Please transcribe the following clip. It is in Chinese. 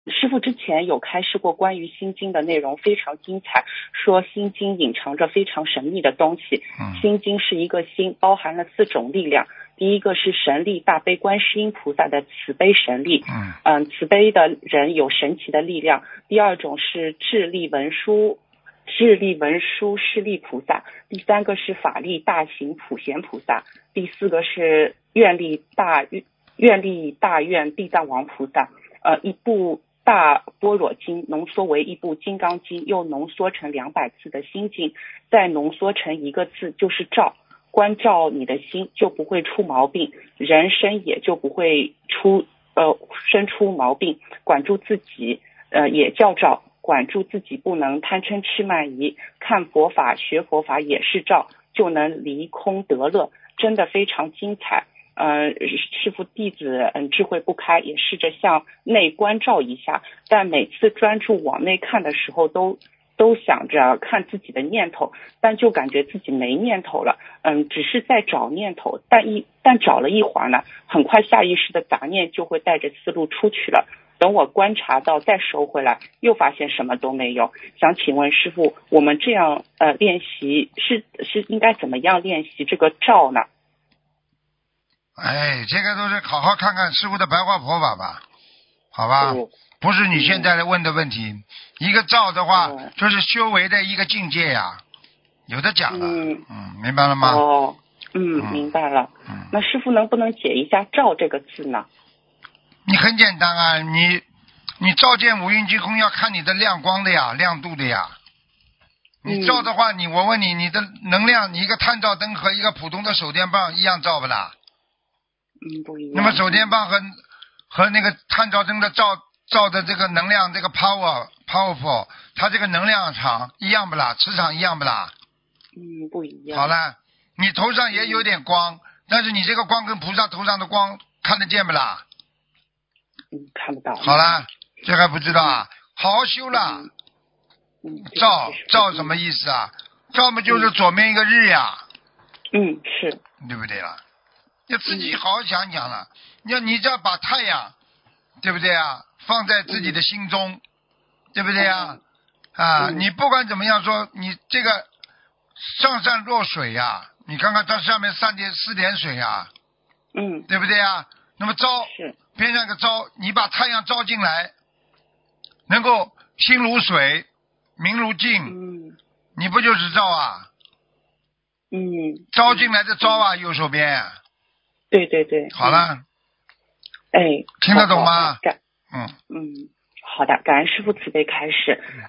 师父之前有开示过关于心经的内容，非常精彩，说心经隐藏着非常神秘的东西。心经是一个心，包含了4种力量。第一个是神力，大悲观世音菩萨的慈悲神力，慈悲的人有神奇的力量。第二种是智力文殊势力菩萨。第三个是法力大行普贤菩萨。第4个是愿力大愿地藏王菩萨。一部大般若经浓缩为一部金刚经，又浓缩成200字的心经，再浓缩成一个字，就是照。关照你的心，就不会出毛病，人生也就不会生出毛病。管住自己，也叫照。管住自己不能贪嗔痴慢疑，看佛法学佛法也是照，就能离空得乐，真的非常精彩。师父弟子智慧不开，也试着向内关照一下，但每次专注往内看的时候都想着看自己的念头，但就感觉自己没念头了。只是在找念头，但找了一会儿呢，很快下意识的杂念就会带着思路出去了。等我观察到再收回来，又发现什么都没有。想请问师父，我们这样练习是应该怎么样练习这个照呢？ 这个都是好好看看师父的白话佛法吧，好吧？不是你现在问的问题。一个照的话，就是修为的一个境界呀，有的讲了。明白了吗？ 明白了。那师父能不能解一下照这个字呢？ 你很简单啊，你照见五蕴皆空，要看你的亮光的呀，亮度的呀。你照的话，我问你，你的能量，你一个探照灯和一个普通的手电棒一样照不啦？ 不一样。 那么手电棒和那个探照灯的照的这个能量，这个 powerful， 它这个能量场一样不啦？磁场一样不啦？ 不一样。 好了，你头上也有点光，但是你这个光跟菩萨头上的光看得见不啦？ 看不到。 好了，这还不知道啊？好好修了。照什么意思啊？照嘛就是左面一个日呀。 是。 对不对了？要自己好好想想了。你只要把太阳，对不对啊？放在自己的心中，对不对啊？你不管怎么样说，你这个上善若水呀，你看看它上面4点水呀，对不对啊？那么照边上一个照，你把太阳照进来，能够心如水，明如镜，你不就是照啊？照进来的照啊，右手边。 对对对。 好了。 哎， 听得懂吗？ 好的，感恩师父慈悲开示。